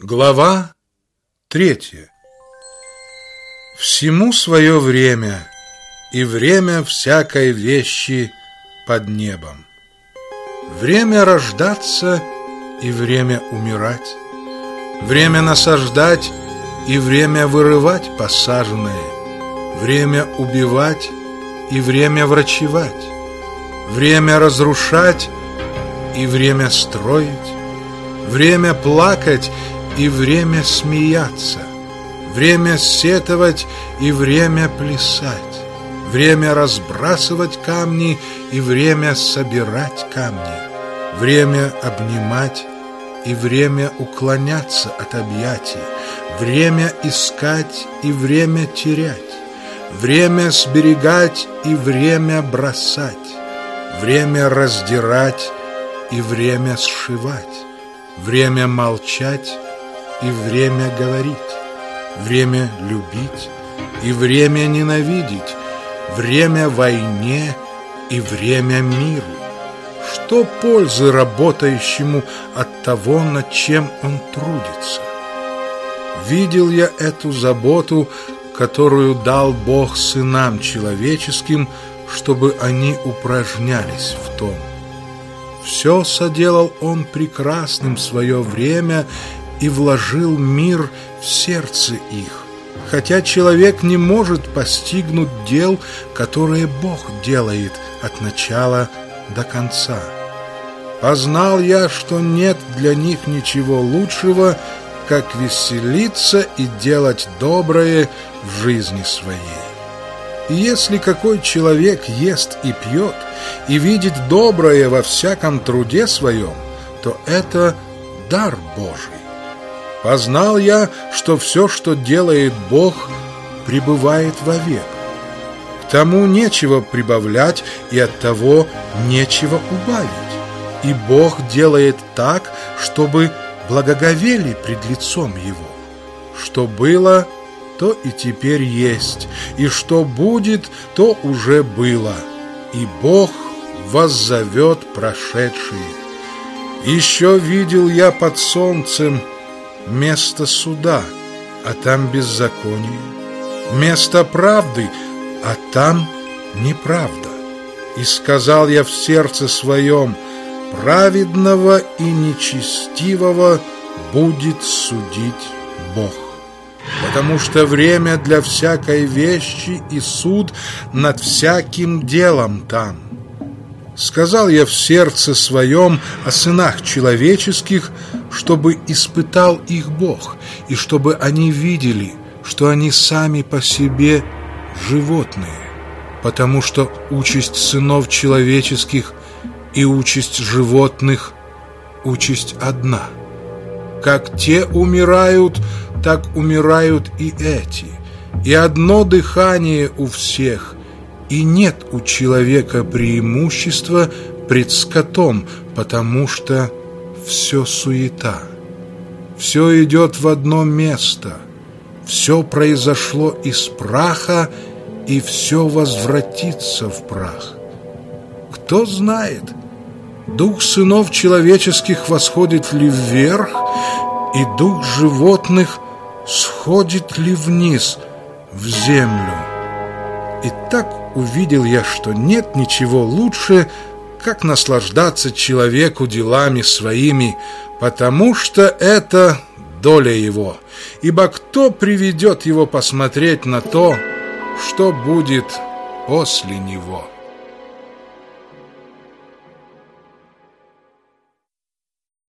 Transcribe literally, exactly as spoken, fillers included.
Глава третья. Всему свое время, и время всякой вещи под небом. Время рождаться и время умирать, время насаждать и время вырывать посаженное, время убивать и время врачевать, время разрушать и время строить, время плакать и время смеяться, время сетовать и время плясать, время разбрасывать камни и время собирать камни, время обнимать и время уклоняться от объятий, время искать и время терять, время сберегать и время бросать, время раздирать и время сшивать, время молчать и время говорить, время любить и время ненавидеть, время войне и время миру. Что пользы работающему от того, над чем он трудится? Видел я эту заботу, которую дал Бог сынам человеческим, чтобы они упражнялись в том. Все соделал Он прекрасным в свое время и вложил мир в сердце их, хотя человек не может постигнуть дел, которые Бог делает от начала до конца. Познал я, что нет для них ничего лучшего, как веселиться и делать доброе в жизни своей. И если какой человек ест и пьет, и видит доброе во всяком труде своем, то это дар Божий. Познал я, что все, что делает Бог, пребывает вовек. К тому нечего прибавлять, и от того нечего убавить. И Бог делает так, чтобы благоговели пред лицом Его. Что было, то и теперь есть, и что будет, то уже было. И Бог воззовет прошедшие. Еще видел я под солнцем место суда, а там беззаконие, место правды, а там неправда. И сказал я в сердце своем: праведного и нечестивого будет судить Бог. Потому что время для всякой вещи и суд над всяким делом там. Сказал я в сердце своем о сынах человеческих, чтобы испытал их Бог, и чтобы они видели, что они сами по себе животные, потому что участь сынов человеческих и участь животных — участь одна. Как те умирают, так умирают и эти, и одно дыхание у всех, и нет у человека преимущества пред скотом, потому что все суета. Все идет в одно место, все произошло из праха, и все возвратится в прах. Кто знает, дух сынов человеческих восходит ли вверх, и дух животных сходит ли вниз в землю? И так увидел я, что нет ничего лучше, как наслаждаться человеку делами своими, потому что это доля его. Ибо кто приведет его посмотреть на то, что будет после него?